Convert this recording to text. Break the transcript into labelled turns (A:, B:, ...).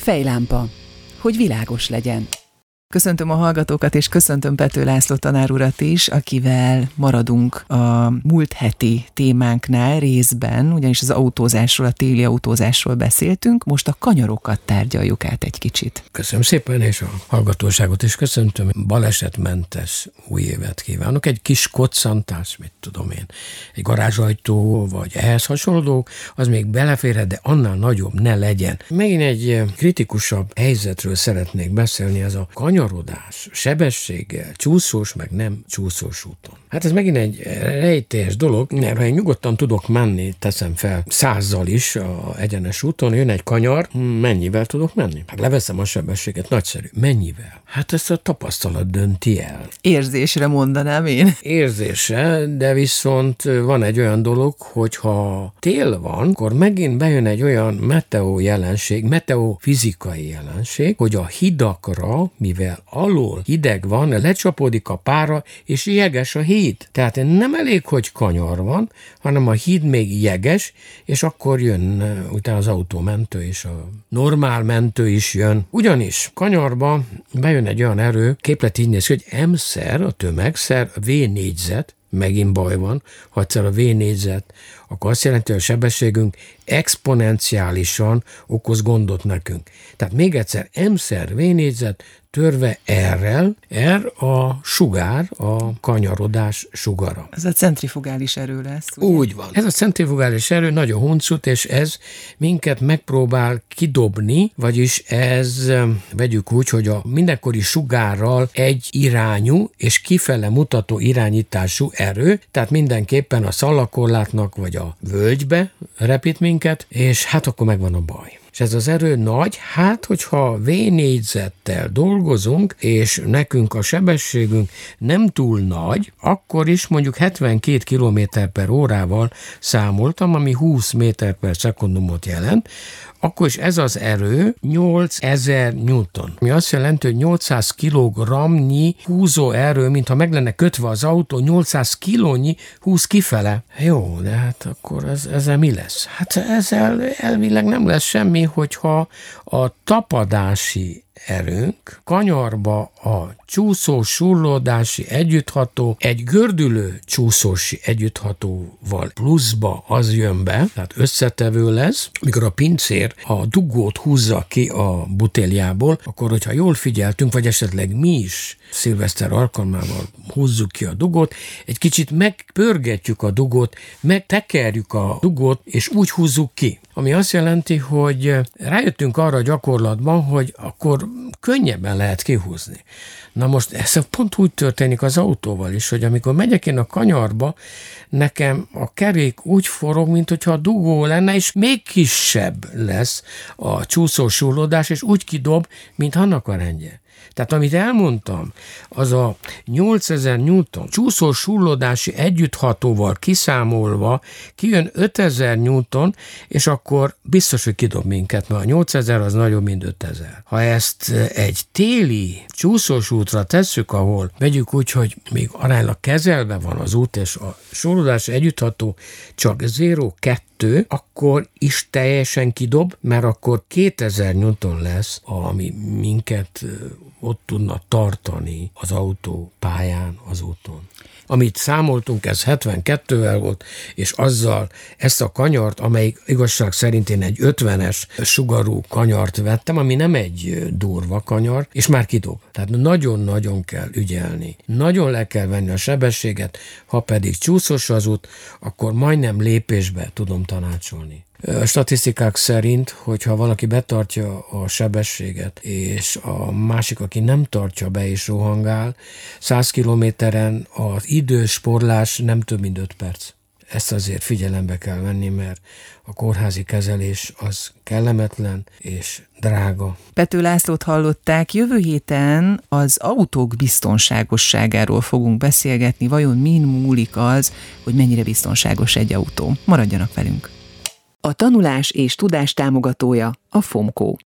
A: Fejlámpa, hogy világos legyen. Köszöntöm a hallgatókat, és köszöntöm Pető László tanár urat is, akivel maradunk a múlt heti témánknál részben, ugyanis az autózásról, a téli autózásról beszéltünk, most a kanyarokat tárgyaljuk át egy kicsit.
B: Köszönöm szépen, és a hallgatóságot is köszöntöm. Balesetmentes új évet kívánok. Egy kis koccantás, mit tudom én, egy garázsajtó, vagy ehhez hasonló, az még beleférhet, de annál nagyobb ne legyen. Megint egy kritikusabb helyzetről szeretnék beszélni, ez a kanyarodás, sebességgel, csúszós, meg nem csúszós úton. Hát ez megint egy rejtélyes dolog, mert ha én nyugodtan tudok menni, teszem fel 100-zal is a egyenes úton, jön egy kanyar, mennyivel tudok menni? Hát leveszem a sebességet, nagyszerű. Mennyivel? Hát ezt a tapasztalat dönti el.
A: Érzésre mondanám én.
B: Érzésre, de viszont van egy olyan dolog, hogyha tél van, akkor megint bejön egy olyan meteofizikai jelenség, hogy a hidakra, mivel alul hideg van, lecsapódik a pára, és jeges a híd. Tehát nem elég, hogy kanyar van, hanem a híd még jeges, és akkor jön utána az autómentő, és a normál mentő is jön. Ugyanis kanyarba bejön egy olyan erő, képlet így néz ki, hogy M-szer, a tömegszer, V négyzet, megint baj van, ha egyszer a V négyzet, akkor azt jelenti, hogy a sebességünk exponenciálisan okoz gondot nekünk. Tehát még egyszer M-szer V négyzet törve R-rel, R a sugár, a kanyarodás sugara.
A: Ez a centrifugális erő lesz. Ugye?
B: Úgy van. Ez a centrifugális erő nagyon huncut, és ez minket megpróbál kidobni, vagyis ez, vegyük úgy, hogy a mindenkori sugárral egy irányú és kifele mutató irányítású erő, tehát mindenképpen a szalakorlátnak vagy a völgybe repít minket, és hát akkor megvan a baj. És ez az erő nagy, hát hogyha V négyzettel dolgozunk, és nekünk a sebességünk nem túl nagy, akkor is mondjuk 72 km/órával számoltam, ami 20 méter/szekundumot jelent, akkor is ez az erő 8000 Newton. Ami azt jelenti, hogy 800 kg-nyi húzó erő, mintha meg lenne kötve az autó, 800 kilónyi húz kifele. Jó, de hát akkor ezzel mi lesz? Hát ezzel elvileg nem lesz semmi, hogyha a tapadási erőnk kanyarba a csúszós, surlódási együttható egy gördülő csúszósi együtthatóval pluszba az jön be, tehát összetevő lesz, mikor a pincér a dugót húzza ki a butéljából, akkor hogyha jól figyeltünk, vagy esetleg mi is szilveszter alkalmával húzzuk ki a dugót, egy kicsit megpörgetjük a dugót, megtekerjük a dugót, és úgy húzzuk ki. Ami azt jelenti, hogy rájöttünk arra a gyakorlatban, hogy akkor könnyebben lehet kihúzni. Na most ez pont úgy történik az autóval is, hogy amikor megyek én a kanyarba, nekem a kerék úgy forog, mint hogyha a dugó lenne, és még kisebb lesz a csúszósurlódás, és úgy kidob, mint annak a rendje. Tehát amit elmondtam, az a 8000 Newton csúszós surlódási együtthatóval kiszámolva kijön 5000 Newton, és akkor biztos, hogy kidob minket, mert a 8000 az nagyobb, mint 5000. Ha ezt egy téli csúszós útra tesszük, ahol vegyük úgy, hogy még aránylag kezelve van az út, és a surlódási együttható csak 0,2, akkor is teljesen kidob, mert akkor 2000 Newton lesz, ami minket ott tudna tartani az autó pályán, az úton. Amit számoltunk, ez 72-vel volt, és azzal ezt a kanyart, amelyik igazság szerint én egy 50-es sugarú kanyart vettem, ami nem egy durva kanyar, és már kidob. Tehát nagyon-nagyon kell ügyelni. Nagyon le kell venni a sebességet, ha pedig csúszós az út, akkor majdnem lépésbe tudom tanácsolni. A statisztikák szerint, hogyha valaki betartja a sebességet, és a másik, aki nem tartja be és rohangál, 100 kilométeren az idősporlás nem több mint 5 perc. Ezt azért figyelembe kell venni, mert a kórházi kezelés az kellemetlen és drága.
A: Pető Lászlót hallották, jövő héten az autók biztonságosságáról fogunk beszélgetni, vajon min múlik az, hogy mennyire biztonságos egy autó. Maradjanak velünk! A tanulás és tudás támogatója a FOMCO.